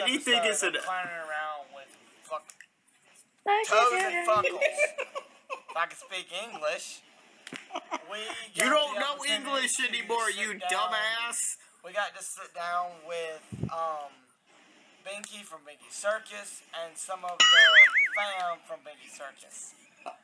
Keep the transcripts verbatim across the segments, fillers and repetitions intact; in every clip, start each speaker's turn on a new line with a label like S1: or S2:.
S1: anything is an...
S2: Clowning around with fuck... toes and fuckles. If I can speak English. We
S1: you don't know English anymore, you dumbass.
S2: We got to sit down with um, Binky from Binky Circus and some of the fam from Binky Circus.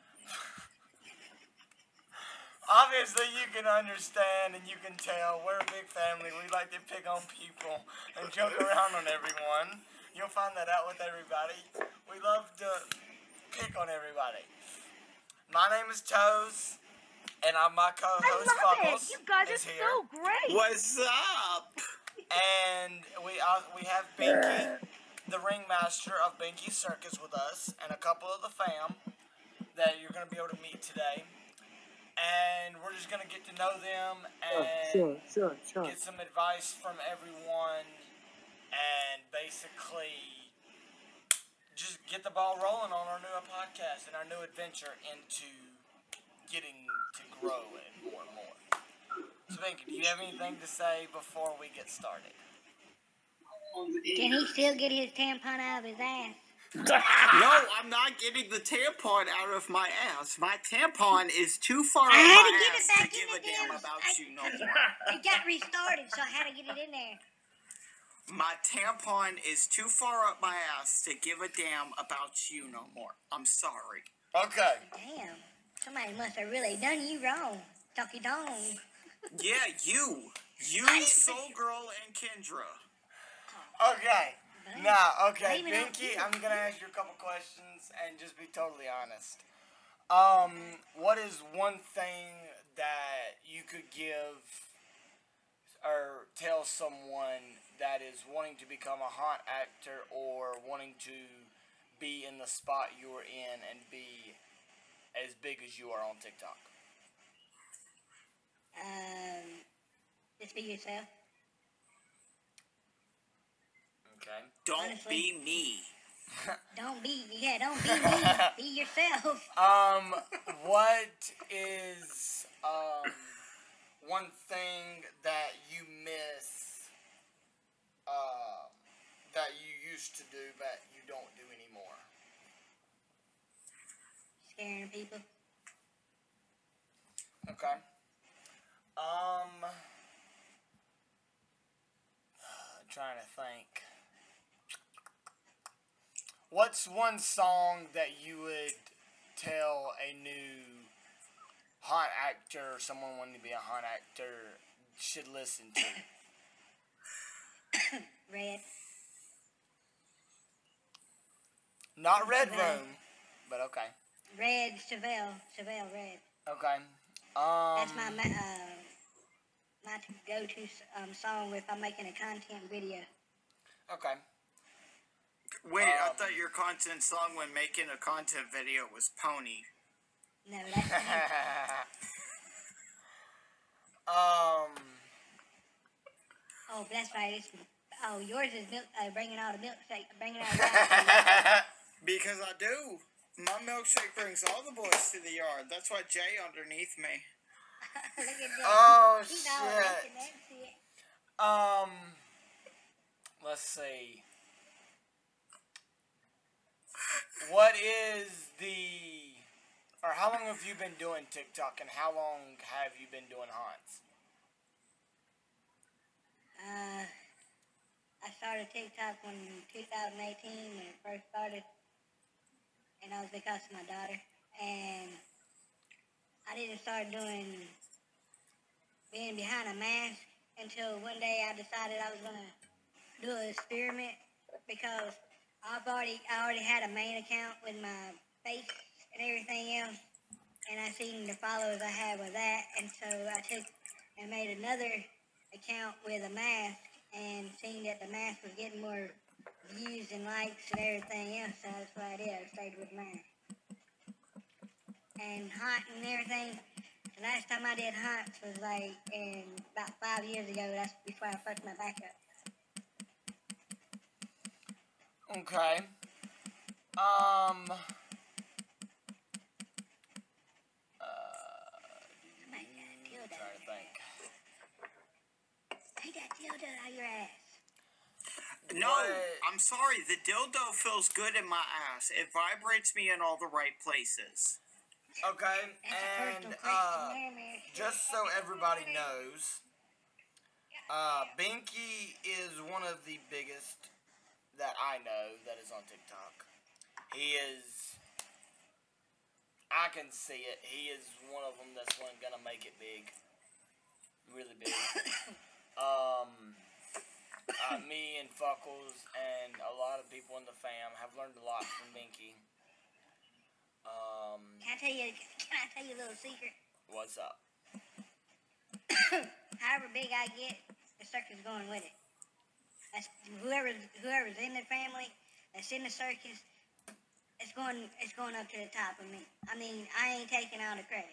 S2: Obviously, you can understand and you can tell we're a big family. We like to pick on people and joke around on everyone. You'll find that out with everybody. We love to pick on everybody. My name is Toes, and I'm my co-host Fuckles.
S3: You guys
S2: is
S3: are
S2: here.
S3: so great.
S1: What's up?
S2: And we uh, we have Binky, the ringmaster of Binky Circus, with us, and a couple of the fam that you're going to be able to meet today. And we're just going to get to know them and
S4: sure, sure, sure.
S2: get some advice from everyone and basically just get the ball rolling on our new podcast and our new adventure into getting to grow and more and more. So, Binky, do you have anything to say before we get started?
S5: Can he still get his tampon out of his ass?
S1: No, I'm not getting the tampon out of my ass. My tampon is too far up
S5: I had
S1: my
S5: to get
S1: ass
S5: it back
S1: to give
S5: in
S1: a
S5: the
S1: damn
S5: damn-
S1: about
S5: I-
S1: you no more.
S5: It got restarted, so I had to get it in there.
S1: My tampon is too far up my ass to give a damn about you no more. I'm sorry.
S2: Okay.
S5: Damn. Somebody must have really done you wrong. Ducky dong.
S1: Yeah, you. You,
S5: I didn't-
S1: Soul Girl, and Kendra.
S2: Okay. Now, okay,
S5: Blame it on
S2: Binky,
S5: you.
S2: I'm going to ask you a couple questions and just be totally honest. Um, what is one thing that you could give or tell someone that is wanting to become a haunt actor or wanting to be in the spot you're in and be as big as you are on TikTok?
S5: Um, just be yourself.
S2: Okay.
S1: Don't
S5: Honestly.
S1: be me.
S5: Don't be, yeah, don't be me. Be yourself.
S2: Um, what is um one thing that you miss uh, that you used to do but you don't do anymore?
S5: Scaring people.
S2: Okay. Um, trying to think. What's one song that you would tell a new haunt actor or someone wanting to be a haunt actor should listen to?
S5: Red.
S2: Not Red
S5: Chevelle.
S2: Room, but okay.
S5: Red Chevelle. Chevelle Red.
S2: Okay. Um,
S5: That's my ma- uh, my go-to um, song if I'm making a content video.
S2: Okay.
S1: Wait, I
S2: Um,
S1: thought your content song when making a content video was Pony.
S5: No, that's me.
S2: um.
S5: Oh, that's right. It's, oh, yours is milk, uh, bringing out a milkshake. Bringing out a
S1: Because I do. My milkshake brings all the boys to the yard. That's why Jay underneath me.
S5: Look at that.
S2: Oh
S5: He's all making
S2: shit.
S5: that shit.
S2: Um. Let's see. What is the, or how long have you been doing TikTok, and how long have you been doing haunts?
S5: Uh, I started TikTok when two thousand eighteen when it first started, and that was because of my daughter. And I didn't start doing being behind a mask until one day I decided I was gonna do an experiment because I've already I already had a main account with my face and everything else, and I seen the followers I had with that, and so I took and made another account with a mask and seen that the mask was getting more views and likes and everything else, so that's what I did. I stayed with mask. And hunt and everything, the last time I did hunts was like in about five years ago. That's before I fucked my back up.
S2: Okay. Um. Uh,
S5: Somebody got a dildo.
S2: trying to think.
S5: Hey, that dildo out your ass.
S1: No,
S2: What-
S1: I'm sorry. The dildo feels good in my ass. It vibrates me in all the right places.
S2: Okay,
S5: That's a
S2: and
S5: personal
S2: uh,
S5: question there, man.
S2: just so everybody knows, uh, Binky is one of the biggest that I know that is on TikTok. He is. I can see it. He is one of them that's one gonna make it big, really big. um, uh, me and Fuckles and a lot of people in the fam have learned a lot from Binky. Um,
S5: Can I tell you? Can I tell you a little secret?
S2: what's up?
S5: However big I get, the circus going with it. That's whoever's whoever's in the family that's in the circus. It's going it's going up to the top of me. I mean, I ain't taking all the credit.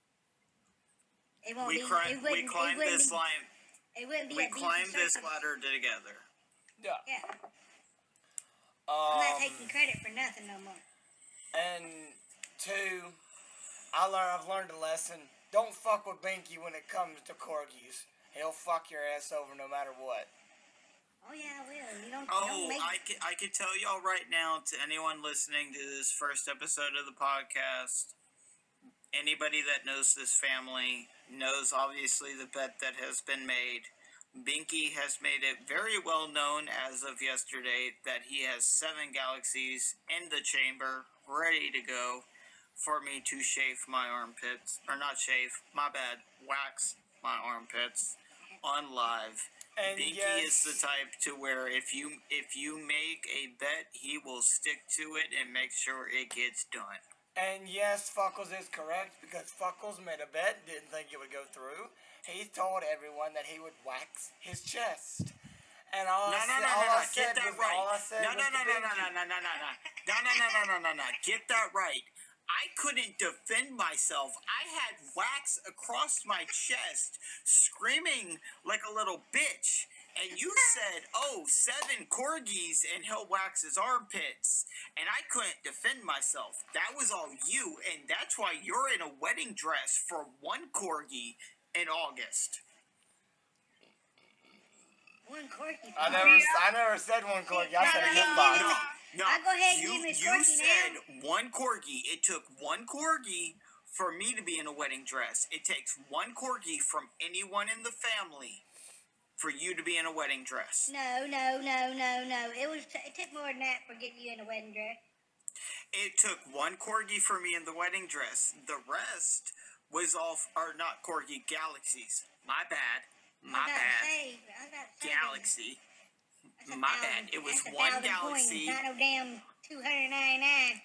S5: It won't
S1: We,
S5: be.
S1: cri-
S5: it
S1: we
S5: wouldn't,
S1: climbed
S5: it wouldn't
S1: this
S5: be,
S1: line.
S5: It wouldn't be
S1: We
S5: a decent
S1: climbed this
S5: circus.
S1: ladder together.
S2: Yeah.
S5: Yeah,
S2: Um,
S5: I'm not taking credit for nothing no more.
S2: And two, I learned I've learned a lesson. Don't fuck with Binky when it comes to corgis. He'll fuck your ass over no matter what.
S5: Oh yeah, I will. You don't.
S1: Oh,
S5: don't make.
S1: I can, I can tell y'all right now, to anyone listening to this first episode of the podcast, anybody that knows this family knows obviously the bet that has been made. Binky has made it very well known as of yesterday that he has seven galaxies in the chamber ready to go for me to shave my armpits. Or not shave, my bad, wax my armpits on live.
S2: And
S1: Binky
S2: yes,
S1: is the type to where if you if you make a bet, he will stick to it and make sure it gets done.
S2: and yes, Fuckles is correct because Fuckles made a bet, didn't think it would go through. He told everyone that he would wax his chest. And all
S1: No,
S2: I
S1: no,
S2: said,
S1: no,
S2: all
S1: no,
S2: I
S1: no.
S2: said
S1: Get that
S2: was,
S1: right.
S2: all I said
S1: No,
S2: was
S1: no,
S2: to
S1: no, no, no,
S2: Binky.
S1: no, no, no, no, no, no, no, no, no, no, no. Get that right. I couldn't defend myself. I had wax across my chest, screaming like a little bitch. And you said, oh, seven corgis and he'll wax his armpits. And I couldn't defend myself. That was all you. And that's why you're in a wedding dress for one corgi in August.
S5: One corky.
S2: I never, I never said one corgi. I said a
S5: No,
S2: hip
S5: no,
S2: box.
S5: no.
S1: No,
S5: I'll go ahead and
S1: you,
S5: give me a
S1: you
S5: corgi
S1: said
S5: now.
S1: one corgi. It took one corgi for me to be in a wedding dress. It takes one corgi from anyone in the family for you to be in a wedding dress.
S5: No, no, no, no, no. It was. T- it took more than that for getting you in a wedding dress.
S1: It took one corgi for me in the wedding dress. The rest was all, or not corgi, galaxies. My bad. My
S5: I got
S1: bad.
S5: saved. I got saved.
S1: Galaxy.
S5: That's a
S1: My
S5: thousand-
S1: bad. It was
S5: that's a
S1: one
S5: thousand
S1: galaxy.
S5: Coins, not no damn two hundred ninety-nine.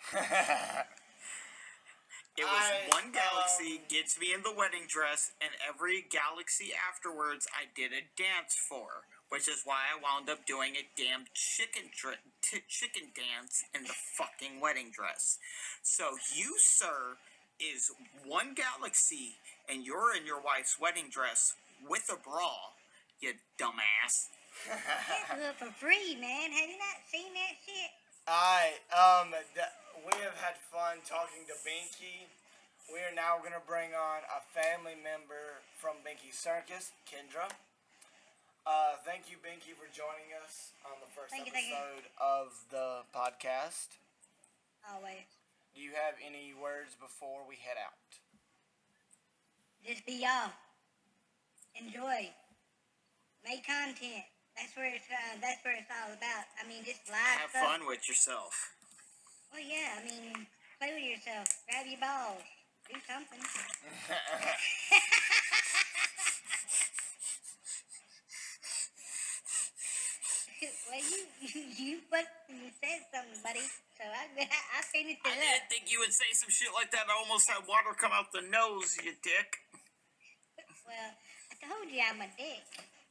S1: It was
S2: I,
S1: one galaxy
S2: um,
S1: gets me in the wedding dress, and every galaxy afterwards I did a dance for, which is why I wound up doing a damn chicken dr- t- chicken dance in the fucking wedding dress. So you, sir, is one galaxy, and you're in your wife's wedding dress with a bra, you dumbass.
S5: That's good for free, man. Have you not seen that shit?
S2: Alright, um, th- we have had fun talking to Binky. We are now going to bring on a family member from Binky Circus, Kendra. Uh, thank you, Binky, for joining us on the first
S5: Thank you, thank you.
S2: episode of the podcast.
S5: Always.
S2: Do you have any words before we head out?
S5: Just be y'all. Enjoy. Make content. That's where it's. Uh, that's where it's all about. I mean, just live
S1: Have
S5: stuff.
S1: fun with yourself.
S5: Well, yeah. I mean, play with yourself. Grab your balls. Do something. Well, you you fucking said something, buddy. So I I finished
S1: I
S5: it
S1: didn't
S5: up.
S1: think you would say some shit like that. I almost had water come out the nose, you dick.
S5: Well, I told you I'm a dick.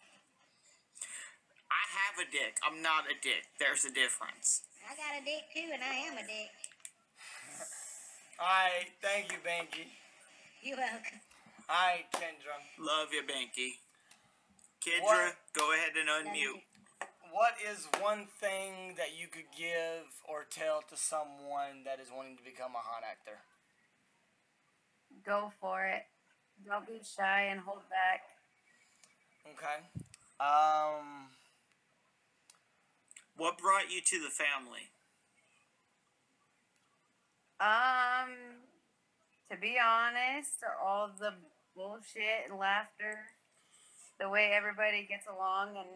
S1: I have a dick. I'm not a dick. There's a difference.
S5: I got a dick too, and I am a dick.
S2: Alright, thank you, Binky.
S5: You're welcome.
S2: Alright, Kendra.
S1: Love you, Banky. Kendra,
S2: What?
S1: go ahead and
S5: Love
S1: unmute.
S5: you.
S2: What is one thing that you could give or tell to someone that is wanting to become a hot actor?
S3: Go for it. Don't be shy and hold back.
S2: Okay. Um,
S1: What brought you to the family?
S3: Um, to be honest, all the bullshit and laughter, the way everybody gets along, and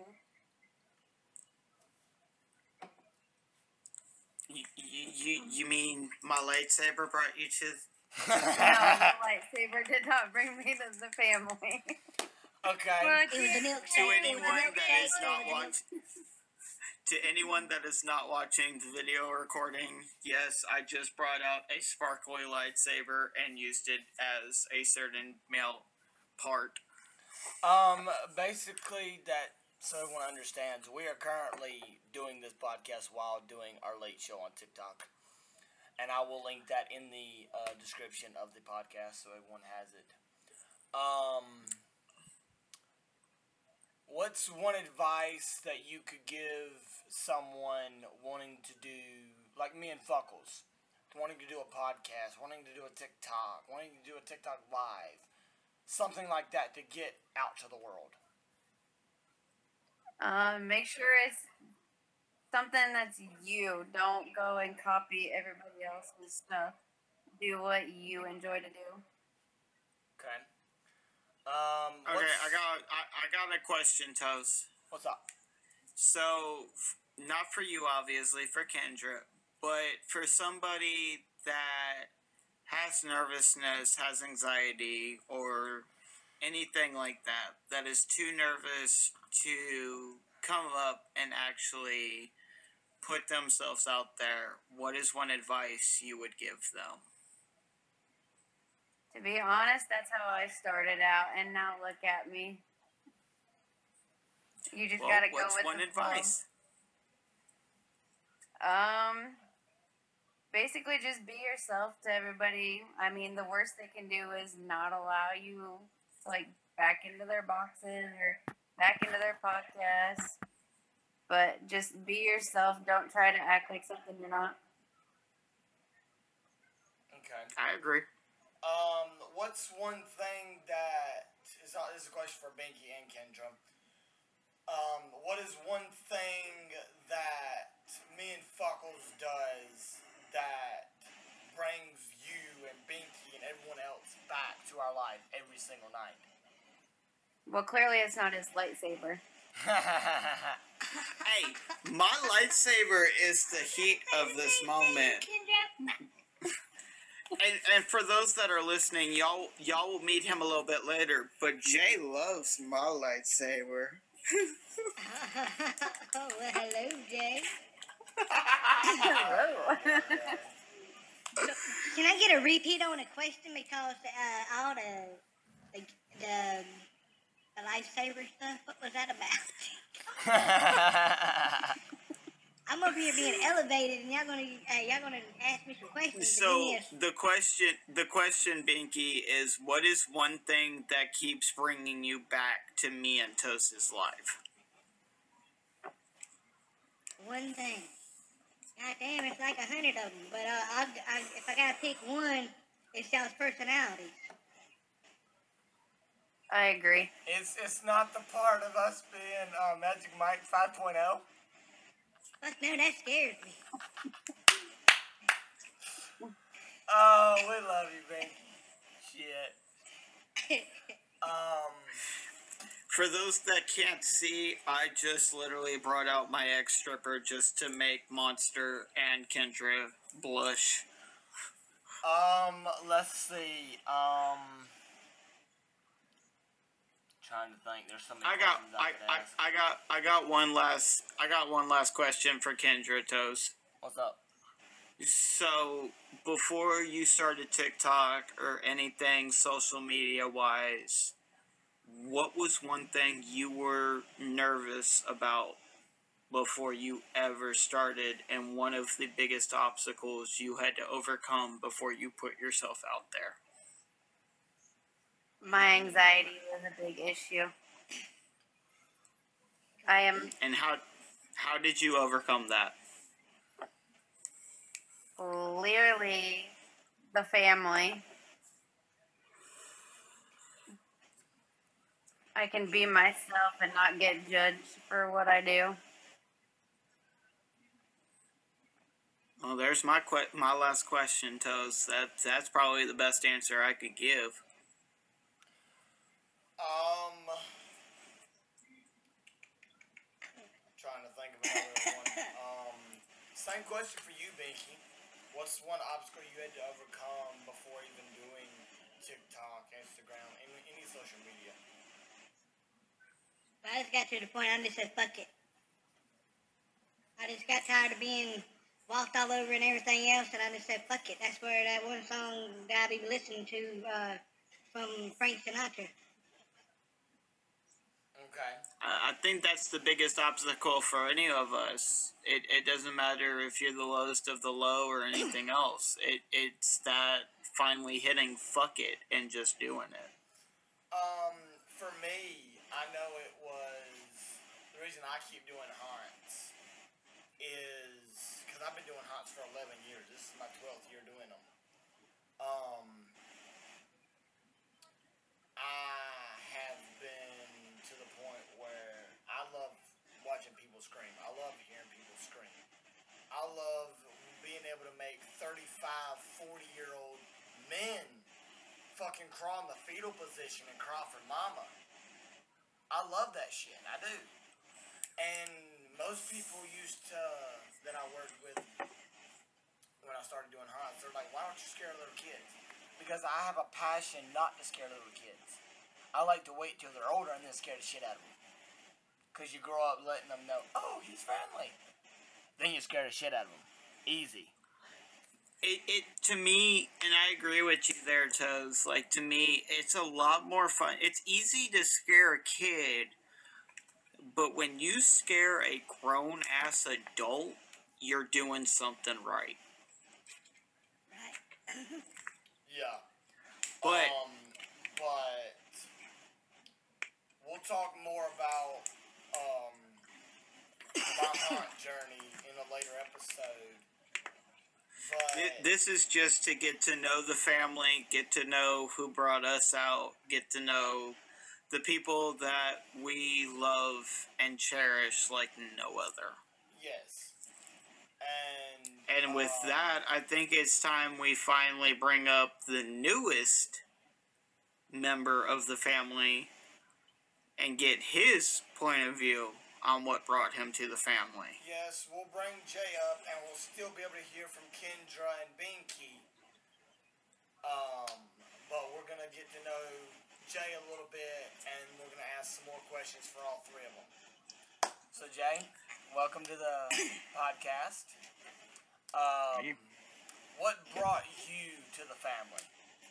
S1: You, you, you, you mean my lightsaber brought you to...
S3: no, the lightsaber did not bring me to the family.
S2: Okay.
S3: But
S5: It was the
S1: To
S5: milkshake. It was the
S1: anyone that
S5: milkshake.
S1: is not watching... To anyone that is not watching the video recording, yes, I just brought out a sparkly lightsaber and used it as a certain male part.
S2: Um, basically, that so everyone understands, we are currently doing this podcast while doing our late show on TikTok, and I will link that in the uh, description of the podcast so everyone has it. Um, what's one advice that you could give someone wanting to do, like me and Fuckles, wanting to do a podcast, wanting to do a TikTok, wanting to do a TikTok live, something like that to get out to the world?
S3: um, make sure it's something that's you. Don't go and copy everybody else's stuff. Do what you enjoy to do.
S2: Okay. Um,
S1: Okay,
S2: what's-
S1: I got I, I got a question, Toes.
S2: What's up?
S1: So, f- not for you, obviously, for Kendra, but for somebody that has nervousness, has anxiety, or anything like that, that is too nervous to come up and actually put themselves out there, what is one advice you would give them?
S3: To be honest, that's how I started out, and now look at me. You just
S1: Well,
S3: gotta go
S1: what's
S3: with
S1: one
S3: the
S1: advice?
S3: flow. Um, basically, just be yourself to everybody. I mean, the worst they can do is not allow you like back into their boxes or back into their podcasts. But just be yourself. Don't try to act like something you're not.
S2: Okay.
S1: I agree.
S2: Um, what's one thing that is not, this is a question for Binky and Kendra. Um, what is one thing that me and Fuckles does that brings you and Binky and everyone else back to our life every single night?
S3: Well, clearly it's not his lightsaber.
S1: Hey, my lightsaber is the heat of this moment. And, and for those that are listening, y'all y'all will meet him a little bit later. But Jay loves my lightsaber.
S5: Oh, well, hello, Jay.
S3: Hello.
S5: Can I get a repeat on a question because uh, all the the the, the lifesaver stuff? What was that about? I'm over here being elevated, and y'all gonna uh, y'all gonna ask me some questions.
S1: So
S5: and then
S1: the question the question, Binky, is what is one thing that keeps bringing you back to me and Toast's life?
S5: one thing. God damn, it's like a hundred of them. But uh, I, I, if I gotta pick one, it's y'all's personalities.
S3: I agree.
S2: It's it's not the part of us being uh, Magic Mike five point oh.
S5: Fuck no, that scares me.
S2: Oh, we love you, Binky. Shit. Um.
S1: For those that can't see, I just literally brought out my ex stripper just to make Monster and Kendra blush.
S2: Um, let's see. Um, trying to think. There's so many
S1: I got
S2: questions
S1: I,
S2: I could
S1: I,
S2: ask.
S1: I got I got one last I got one last question for Kendra Toes.
S2: What's up?
S1: So before you started TikTok or anything social media wise, what was one thing you were nervous about before you ever started, and one of the biggest obstacles you had to overcome before you put yourself out there?
S3: My anxiety was a big issue. I am
S1: And how how did you overcome that?
S3: clearly the family. I can be myself and not get judged for what I do.
S1: Well, there's my que- my last question, Toes. That that's probably the best answer I could give.
S2: Um, trying to think of another one. Um, same question for you, Binky. What's one obstacle you had to overcome before even doing TikTok, Instagram, any, any social media?
S5: I just got to the point I just said, fuck it. I just got tired of being walked all over and everything else, and I just said, fuck it. That's where that one song that I be listening to uh, from Frank Sinatra.
S2: Okay.
S1: I I think that's the biggest obstacle for any of us. It it doesn't matter if you're the lowest of the low or anything else. It it's that finally hitting fuck it and just doing it.
S2: Um, for me, I know it was the reason I keep doing haunts is because I've been doing haunts for eleven years. This is my twelfth year doing them. Um, I have been to the point where I love watching people scream. I love hearing people scream. I love being able to make thirty-five, forty year old men fucking crawl in the fetal position and cry for mama. I love that shit. I do. And most people used to, that I worked with when I started doing haunts, they're like, why don't you scare little kids? Because I have a passion not to scare little kids. I like to wait till they're older and then scare the shit out of them. Because you grow up letting them know, oh, he's friendly. Then you scare the shit out of them. Easy.
S1: It, it to me, and I agree with you there, Toes. Like, to me, it's a lot more fun. It's easy to scare a kid, but when you scare a grown ass adult, you're doing something right.
S5: Right.
S2: Yeah.
S1: But
S2: Um, but we'll talk more about um, my haunt journey in a later episode. But
S1: thi- this is just to get to know the family, get to know who brought us out, get to know the people that we love and cherish like no other.
S2: yes, and
S1: And with
S2: um,
S1: that, I think it's time we finally bring up the newest member of the family and get his point of view on what brought him to the family.
S2: yes, we'll bring Jay up, and we'll still be able to hear from Kendra and Binky. Um, but we're gonna get to know Jay a little bit, and we're gonna ask some more questions for all three of them. So Jay, welcome to the podcast. Um,
S4: you.
S2: what brought you to the family?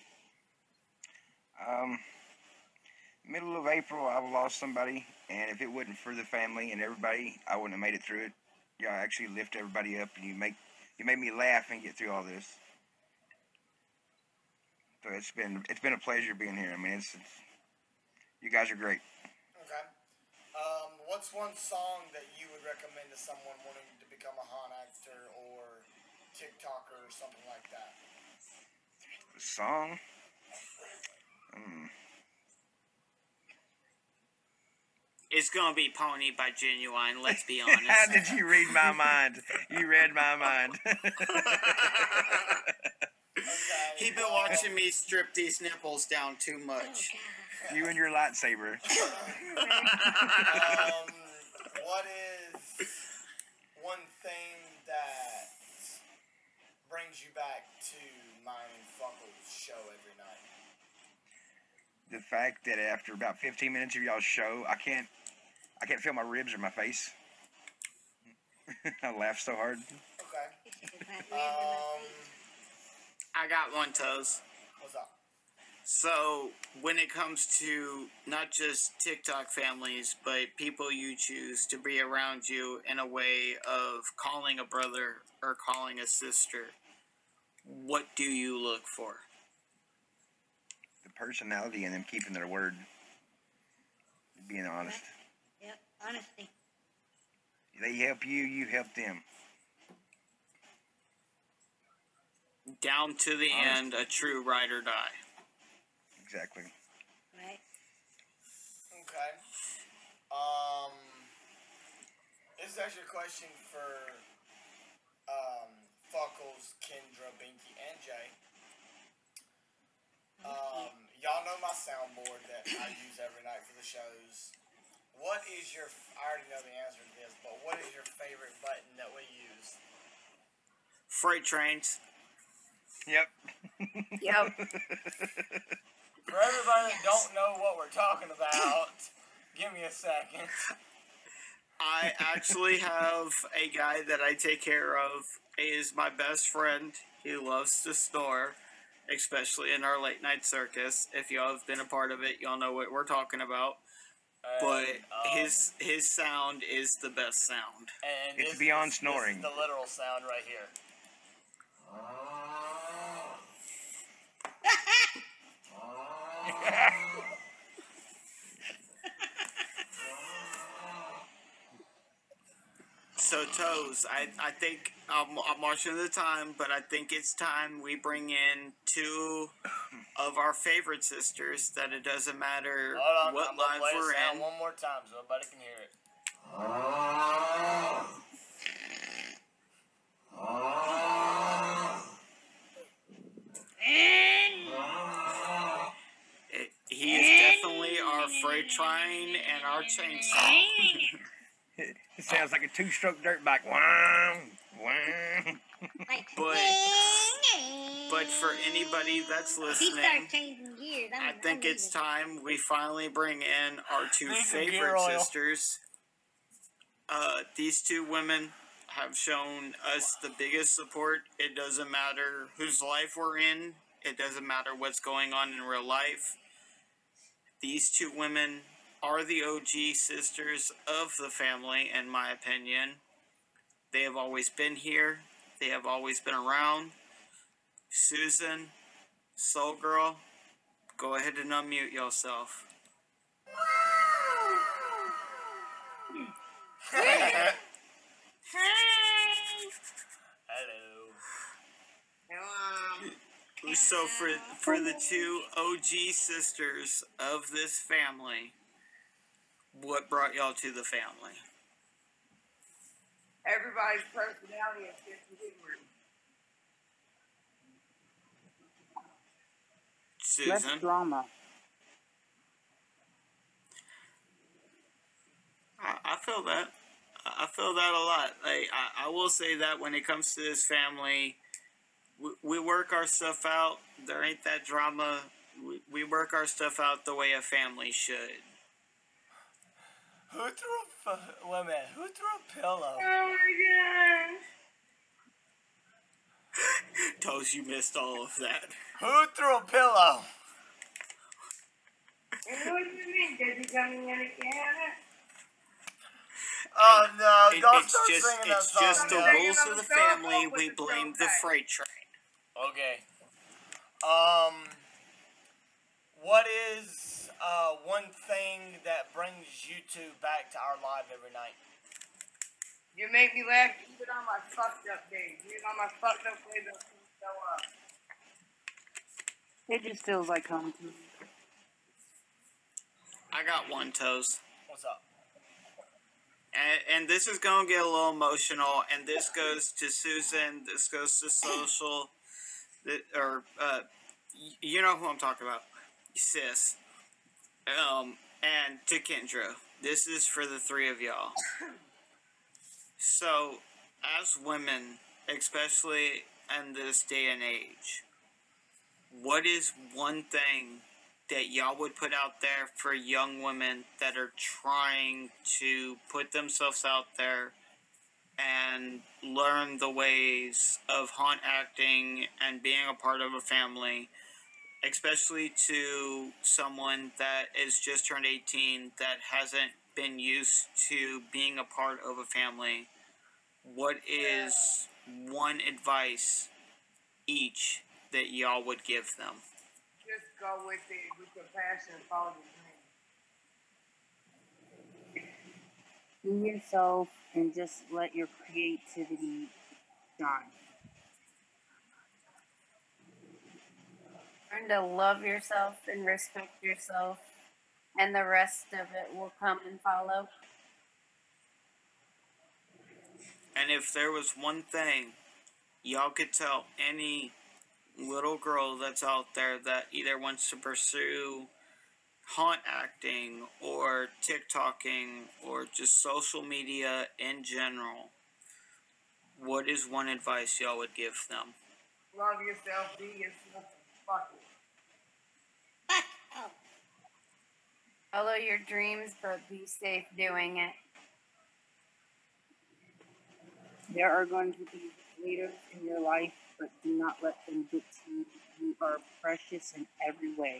S4: Um, middle of April, I lost somebody, and if it wasn't for the family and everybody, I wouldn't have made it through it. Y'all actually lift everybody up, and you make you made me laugh and get through all this. So it's been it's been a pleasure being here. I mean, it's, it's you guys are great.
S2: Okay. Um, what's one song that you would recommend to someone wanting to become a haunt actor or TikToker or something like that?
S4: The song. Mm.
S1: It's gonna be Pony by Genuine, let's be
S4: How
S1: honest.
S4: did you read my mind? You read my mind.
S2: Okay.
S1: He been
S2: um,
S1: watching me strip these nipples down too much.
S4: You and your lightsaber.
S2: Um, what is one thing that brings you back to mine and Funkle's show every night?
S4: The fact that after about fifteen minutes of y'all's show, I can't, I can't feel my ribs or my face. I laugh so hard.
S2: Okay. Um,
S1: I got one, Toes.
S2: what's up?
S1: So, when it comes to not just TikTok families, but people you choose to be around you in a way of calling a brother or calling a sister, what do you look for?
S4: The personality and them keeping their word. Being honest.
S5: Yep, honesty.
S4: They help you, you help them.
S1: Down to the
S4: Honest.
S1: end, a true ride or die.
S4: Exactly.
S5: Right?
S2: Okay. Um, this is actually a question for um, Fuckles, Kendra, Binky, and Jay. Um, y'all know my soundboard that I use every night for the shows. What is your, I already know the answer to this, but what is your favorite button that we use?
S1: Freight trains.
S4: Yep.
S3: Yep.
S2: For everybody that don't know what we're talking about, give me a second.
S1: I actually have a guy that I take care of. He is my best friend. He loves to snore, especially in our late night circus. If y'all have been a part of it, y'all know what we're talking about. But
S2: And, um,
S1: his his sound is the best sound.
S2: and
S4: It's
S2: this
S4: beyond
S2: is,
S4: snoring.
S2: This is the literal sound right here.
S1: So Toes, I, I think I'm, I'm watching the time, but I think it's time we bring in two of our favorite sisters. That it doesn't matter
S2: Hold on,
S1: what
S2: I'm gonna
S1: live
S2: play the
S1: we're
S2: sound
S1: in.
S2: one more time so everybody can hear it.
S1: It, he is definitely our freight train and our chainsaw.
S4: It sounds like a two-stroke dirt bike. Wow, wow.
S1: But but for anybody that's
S5: He
S1: listening,
S5: starts changing gears. I'm,
S1: I think
S5: I'm
S1: it's
S5: leaving.
S1: time we finally bring in our two
S2: Need some gear
S1: favorite
S2: oil.
S1: sisters. Uh, these two women have shown us the biggest support. It doesn't matter whose life we're in. It doesn't matter what's going on in real life. These two women are the O G sisters of the family, in my opinion. They have always been here. They have always been around. Susan, Soul Girl, go ahead and unmute yourself.
S2: Hello.
S1: So for for the two O G sisters of this family, what brought y'all to the family?
S6: Everybody's personality is different.
S1: Susan?
S6: Less drama.
S1: I, I feel that. I feel that a lot. Like, I, I will say that when it comes to this family, we, we work our stuff out. There ain't that drama. We, we work our stuff out the way a family should.
S2: Who threw a, f- wait a minute, who threw a pillow?
S6: Oh my
S1: Toes, you missed all of that.
S2: Who threw a pillow?
S6: god. What do you mean? Did you coming in again?
S2: Oh no,
S1: It-
S2: don't
S1: it's
S2: start
S1: just,
S2: singing that
S1: it's
S2: song.
S1: just the
S2: now.
S1: rules of the family. We blame the freight train.
S2: Okay. Um, what is uh, one thing that brings you two back to our live every night?
S6: You make me laugh even on my fucked up days. Even on my fucked up days, I still show up. It just feels like home to me.
S1: I got one, Toes.
S2: What's up?
S1: And, and this is going to get a little emotional, and this goes to Susan, this goes to Social, th- or, uh, y- you know who I'm talking about, sis, um, and to Kendra. This is for the three of y'all. So, as women, especially in this day and age, what is one thing that y'all would put out there for young women that are trying to put themselves out there and learn the ways of haunt acting and being a part of a family, especially to someone that is just turned eighteen that hasn't been used to being a part of a family? What is one advice each that y'all would give them?
S6: Just go with it, with your passion, follow the dream. Be yourself and just let your creativity shine.
S3: Learn to love yourself and respect yourself, and the rest of it will come and follow.
S1: And if there was one thing y'all could tell any little girl that's out there that either wants to pursue haunt acting or TikToking or just social media in general, what is one advice y'all would give them?
S6: Love yourself, be yourself, fuck it.
S5: Fuck oh.
S3: Follow your dreams, but be safe doing it.
S6: There are going to be haters in your life, but do not let them get to you. You are precious in every way.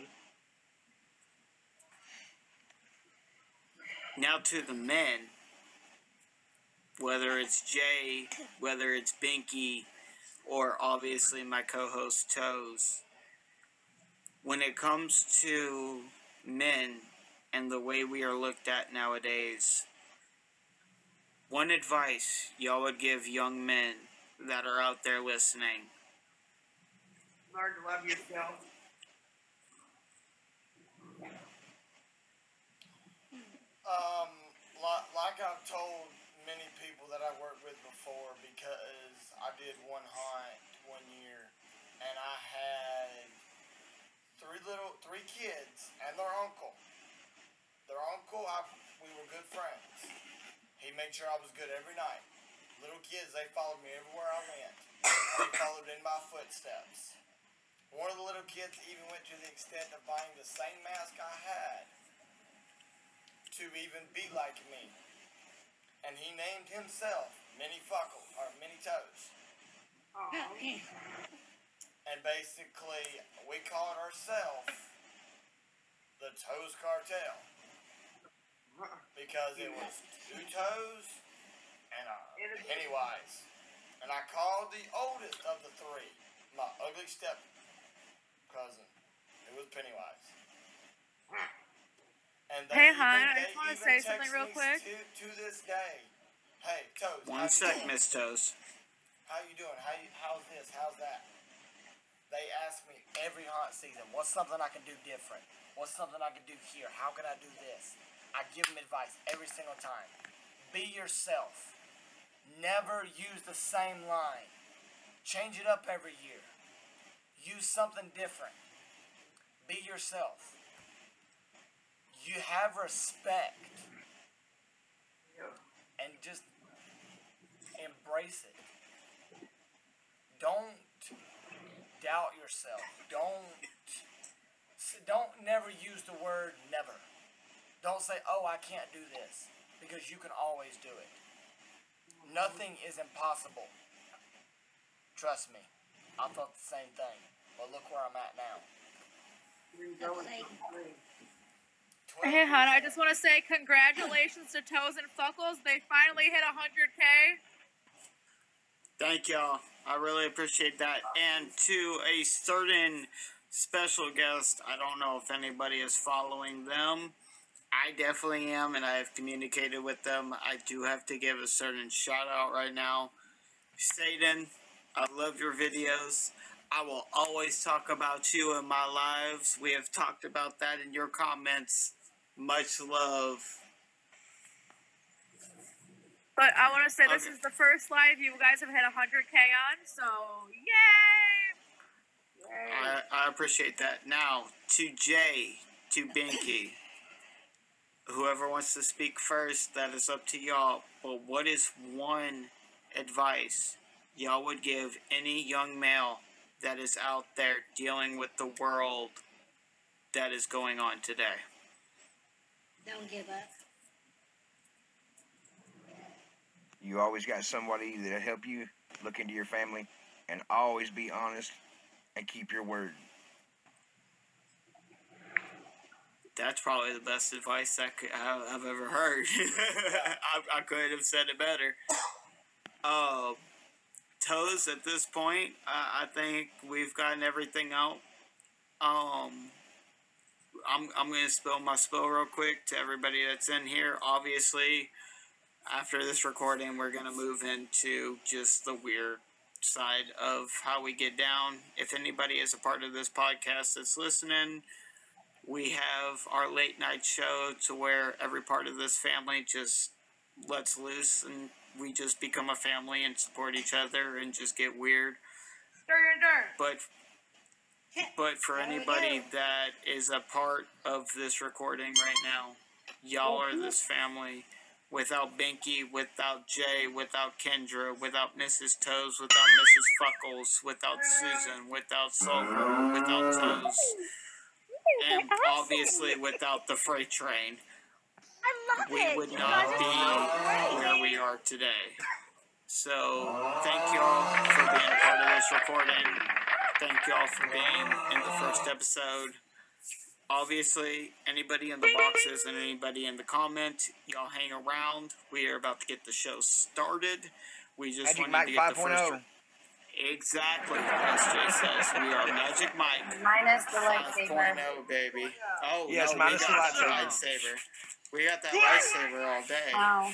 S1: Now to the men, whether it's Jay, whether it's Binky, or obviously my co-host Toes, when it comes to men and the way we are looked at nowadays, one advice y'all would give young men that are out there listening.
S6: Learn to love yourself.
S2: Um, like, like I've told many people that I worked with before, because I did one hunt one year, and I had three little, three kids and their uncle. Their uncle, I, we were good friends. He made sure I was good every night. Little kids, they followed me everywhere I went. They followed in my footsteps. One of the little kids even went to the extent of buying the same mask I had to even be like me. And he named himself Minnie Fuckle, or Minnie Toes. And basically, we called ourselves the Toes Cartel. Because it was two toes and a Pennywise. And I called the oldest of the three, my ugly step cousin. It was Pennywise. And they
S7: Hey,
S2: even,
S7: hon, I
S2: they
S7: just wanna
S2: even
S7: say
S2: text
S7: something real
S2: me
S7: quick.
S2: To, to this day. Hey, Toes.
S1: One
S2: how you
S1: sec,
S2: doing?
S1: Miss Toes.
S2: How you doing? How you, how's this? How's that? They ask me every hunt season, what's something I can do different? What's something I can do here? How can I do this? I give them advice every single time. Be yourself. Never use the same line. Change it up every year. Use something different. Be yourself. You have respect. And just embrace it. Don't doubt yourself. Don't don't never use the word never. Don't say, oh, I can't do this, because you can always do it. Nothing is impossible. Trust me. I thought the same thing, but look where I'm at now.
S7: Hey, hon, I just want to say congratulations to Toes and Fuckles. They finally hit one hundred K.
S1: Thank y'all. I really appreciate that. And to a certain special guest, I don't know if anybody is following them. I definitely am, and I have communicated with them. I do have to give a certain shout out right now. Satan, I love your videos. I will always talk about you in my lives. We have talked about that in your comments. Much love.
S7: But I want to say this
S1: Okay.
S7: is the first live you guys have hit one hundred K on, so yay!
S1: I, I appreciate that. Now, to Jay, to Binky, whoever wants to speak first, that is up to y'all. But what is one advice y'all would give any young male that is out there dealing with the world that is going on today?
S5: Don't give up.
S4: You always got somebody that'll help you look into your family, and always be honest and keep your word.
S1: That's probably the best advice I could, I, I've ever heard. I, I couldn't have said it better. Uh, Toes, at this point, I, I think we've gotten everything out. Um, I'm, I'm going to spill my spill real quick to everybody that's in here. Obviously, after this recording, we're going to move into just the weird side of how we get down. If anybody is a part of this podcast that's listening, we have our late night show to where every part of this family just lets loose and we just become a family and support each other and just get weird.
S7: Stir your dirt.
S1: But but for
S5: There we
S1: anybody
S5: go.
S1: that is a part of this recording right now, y'all are this family. Without Binky, without Jay, without Kendra, without Missus Toes, without Missus Fuckles, without Susan, without Sulfur, without Toes, and obviously without the freight train,
S7: I love
S1: we
S7: it.
S1: would
S7: You
S1: not
S7: guys are
S1: be
S7: so
S1: where
S7: amazing.
S1: we are today. So thank y'all for being a part of this recording. Thank y'all for being in the first episode. Obviously, anybody in the boxes and anybody in the comment, y'all hang around. We are about to get the show started. We just
S4: Magic
S1: wanted
S4: Mike
S1: to get the first.
S4: 5.0.
S1: Exactly, as Jay says, we are Magic Mike
S3: Minus the lightsaber.
S1: 5.0, baby. Oh,
S4: Yes,
S1: no,
S4: minus
S1: we
S4: the
S1: got
S4: lightsaber.
S1: that lightsaber. We got that lightsaber all day.
S3: Wow.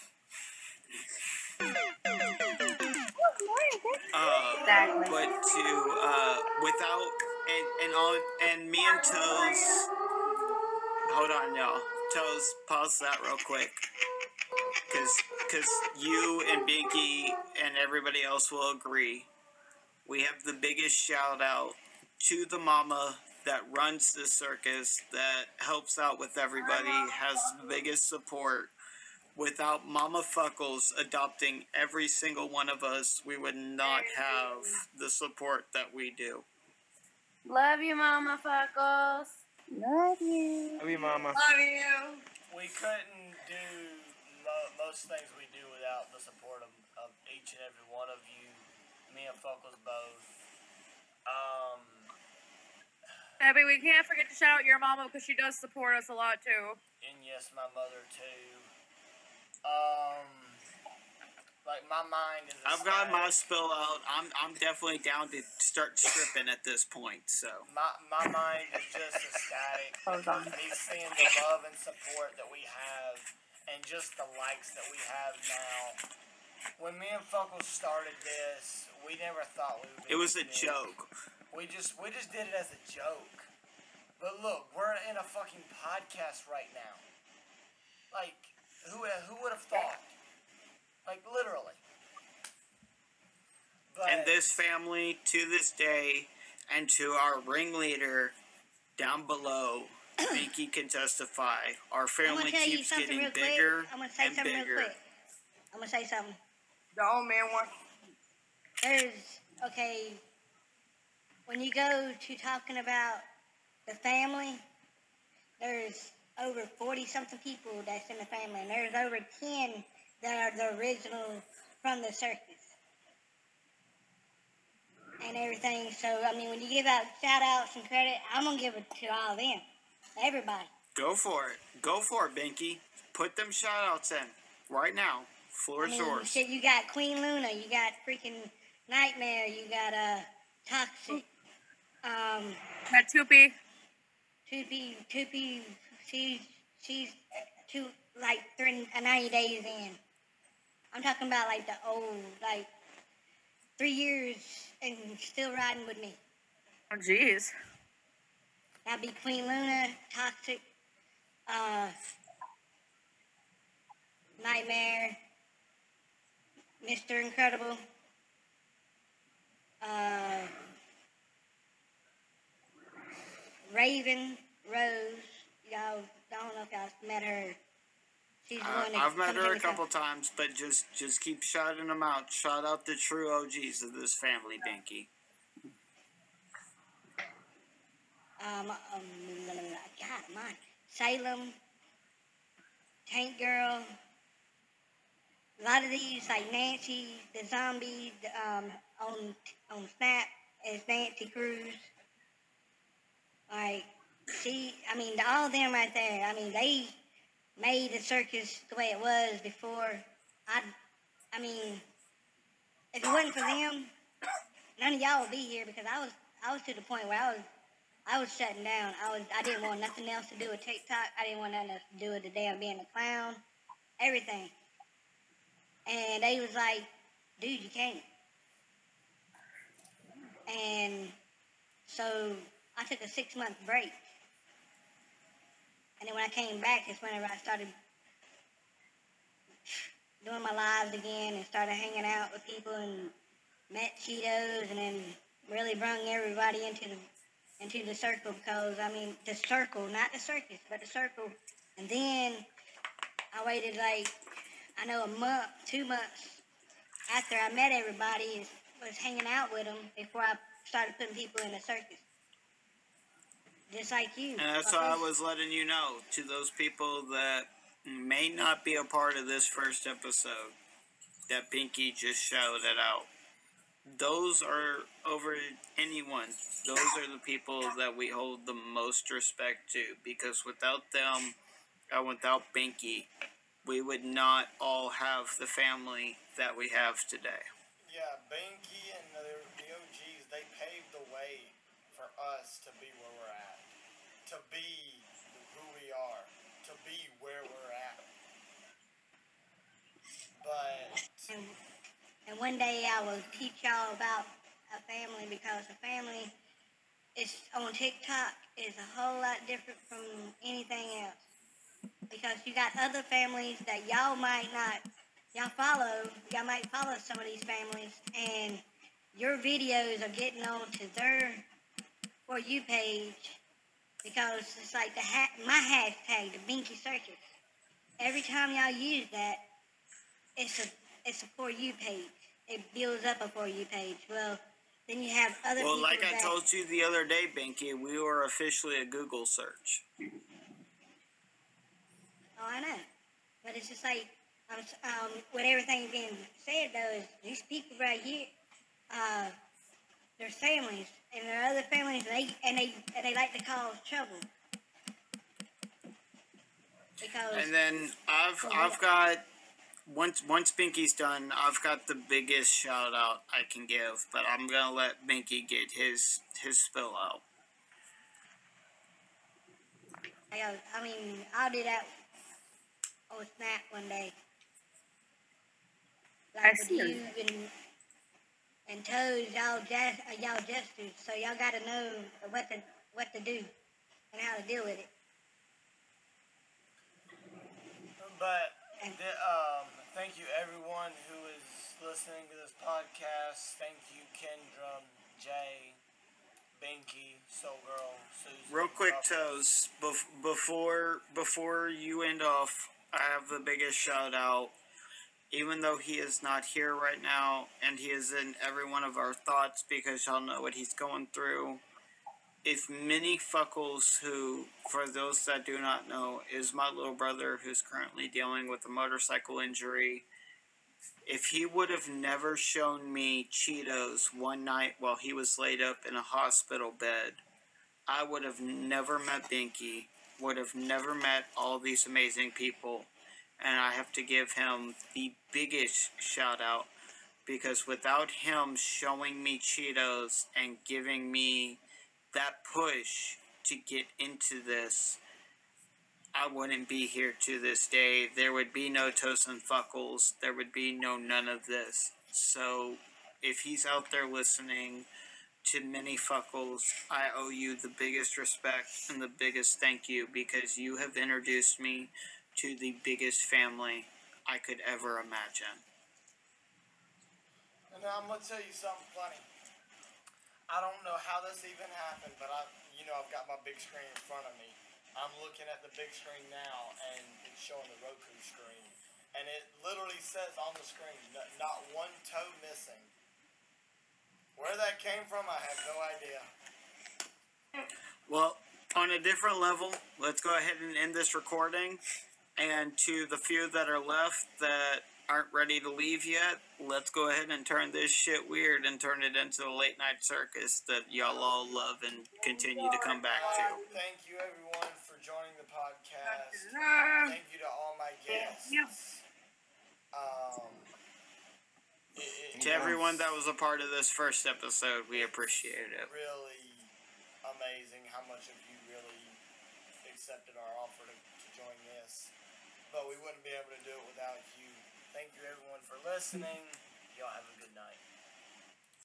S1: Uh,
S3: Exactly.
S1: but to uh, without and and all and me and Toes. Hold on, y'all. Toes, pause that real quick, cause cause you and Binky and everybody else will agree. We have the biggest shout out to the mama that runs this circus, that helps out with everybody, has the biggest support. Without Mama Fuckles adopting every single one of us, we would not have the support that we do.
S3: Love you, Mama Fuckles. Love you.
S4: Love you, Mama.
S7: Love you.
S2: We couldn't do mo- most things we do without the support of, of each and every one of you. Me and Fuckles both. Um,
S7: Abby, we can't forget to shout out your mama because she does support us a lot too.
S2: and yes, my mother too. Um, like my mind is.
S1: I've got my
S2: ecstatic.
S1: spill out. I'm I'm definitely down to start stripping at this point. So
S2: My my mind is just ecstatic
S3: Hold
S2: because
S3: on.
S2: me seeing the love and support that we have, and just the likes that we have now. When me and Fuckles started this, we never thought we would. Be
S1: it was a
S2: this big.
S1: joke.
S2: We just we just did it as a joke. But look, we're in a fucking podcast right now. Like, who who would have thought? Like, literally. But
S1: And this family, to this day, and to our ringleader down below, Binky can testify. Our
S5: I'm
S1: family
S5: gonna tell you
S1: keeps
S5: something
S1: getting
S5: real quick.
S1: bigger
S5: I'm gonna say
S1: and
S5: something
S1: bigger.
S5: real quick. I'm gonna say something.
S6: The old man wants.
S5: There's okay. When you go to talking about the family, there's over forty something people that's in the family, and there's over ten that are the original from the circus and everything. So I mean, when you give out shout outs and credit, I'm gonna give it to all of them, everybody.
S1: Go for it. Go for it, Binky. Put them shout outs in right now. Floor
S5: I
S1: is
S5: mean,
S1: yours.
S5: shit, you got Queen Luna, you got freaking Nightmare, you got uh Toxic, um,
S7: That Toopy.
S5: Toopy, Toopy, she's she's two like three ninety days in. I'm talking about like the old, like three years and still riding with me.
S7: Oh, jeez.
S5: That'd be Queen Luna, Toxic, uh, Nightmare, Mister Incredible, uh, Raven, Rose. Y'all, I don't know if y'all met her. She's the
S1: Uh,
S5: one that
S1: I've met
S5: comes
S1: her
S5: in
S1: a
S5: the
S1: couple
S5: car.
S1: times, but just just keep shouting them out. Shout out the true O Gs of this family, Binky.
S5: Um, um, God, mine. Salem, Tank Girl. A lot of these, like Nancy, the zombie, the, um, on on Snap is Nancy Cruz. Like, she, I mean, all of them right there. I mean, they made the circus the way it was before. I, I mean, if it wasn't for them, none of y'all would be here because I was, I was to the point where I was, I was shutting down. I was, I didn't want nothing else to do with TikTok. I didn't want nothing else to do with the damn being a clown, everything. And they was like, dude, you can't. And so I took a six month break. And then when I came back, it's whenever I started doing my lives again and started hanging out with people and met Cheetos and then really brung everybody into the into the circle because I mean the circle, not the circus, but the circle. And then I waited like I know a month, two months after I met everybody, was hanging out with them before I started putting people in the circus. Just like you.
S1: And that's why I was letting you know to those people that may not be a part of this first episode that Pinky just shouted out. Those are over anyone. Those are the people that we hold the most respect to because without them and without Pinky, we would not all have the family that we have today.
S2: Yeah, Binky and the, the O Gs, they paved the way for us to be where we're at. To be who we are. To be where we're at. But...
S5: And, and one day I will teach y'all about a family because a family is on TikTok is a whole lot different from anything else. Because you got other families that y'all might not, y'all follow, y'all might follow some of these families, and your videos are getting on to their For You page, because it's like the ha- my hashtag, the Binky Circus. Every time y'all use that, it's a it's a For You page. It builds up a For You page. Well, then you have other
S1: well,
S5: people
S1: like I
S5: that,
S1: told you the other day, Binky, we were officially a Google search.
S5: Oh, I know. But it's just like, um, um, with everything being said, though, is these people right here, uh, they're families, and there are other families, and they, and they, and they like to cause trouble. Because...
S1: And then I've, I've got, once, once Binky's done, I've got the biggest shout out I can give, but I'm going to let Binky get his, his spill out.
S5: I, go, I mean, I'll do that on Snap one day. Like
S6: I
S5: with
S6: see.
S5: you and, and Toes, y'all just, uh, y'all jesters, so y'all gotta know what to, what to do and how to deal with it.
S2: But, the, um, thank you everyone who is listening to this podcast. Thank you, Kendra, Jay, Binky, Soul Girl, Susan.
S1: Real quick,
S2: Ruffles.
S1: Toes, bef- before, before you end off, I have the biggest shout out. Even though he is not here right now, and he is in every one of our thoughts because y'all know what he's going through. If Minnie Fuckles, who, for those that do not know, is my little brother who's currently dealing with a motorcycle injury, if he would have never shown me Cheetos one night while he was laid up in a hospital bed, I would have never met Binky, would have never met all these amazing people. And I have to give him the biggest shout out because without him showing me Cheetos and giving me that push to get into this, I wouldn't be here to this day. There would be no Toast and Fuckles. There would be no none of this. So if he's out there listening to Minnie Fuckles, I owe you the biggest respect and the biggest thank you because you have introduced me to the biggest family I could ever imagine.
S2: And now I'm gonna tell you something funny. I don't know how this even happened, but I, you know, I've got my big screen in front of me. I'm looking at the big screen now, and it's showing the Roku screen, and it literally says on the screen, not one toe missing. Where that came from, I have no idea.
S1: Well, on a different level, let's go ahead and end this recording. And to the few that are left that aren't ready to leave yet, let's go ahead and turn this shit weird and turn it into a late night circus that y'all all love and continue to come back to.
S2: Uh, thank you everyone for joining the podcast. Thank you to all my guests. Um, it, it,
S1: To everyone that was a part of this first episode, we appreciate it.
S2: Really amazing how much of you really accepted our offer to, to join this. But we wouldn't be able to do it without you. Thank you everyone for listening. Y'all have a good night.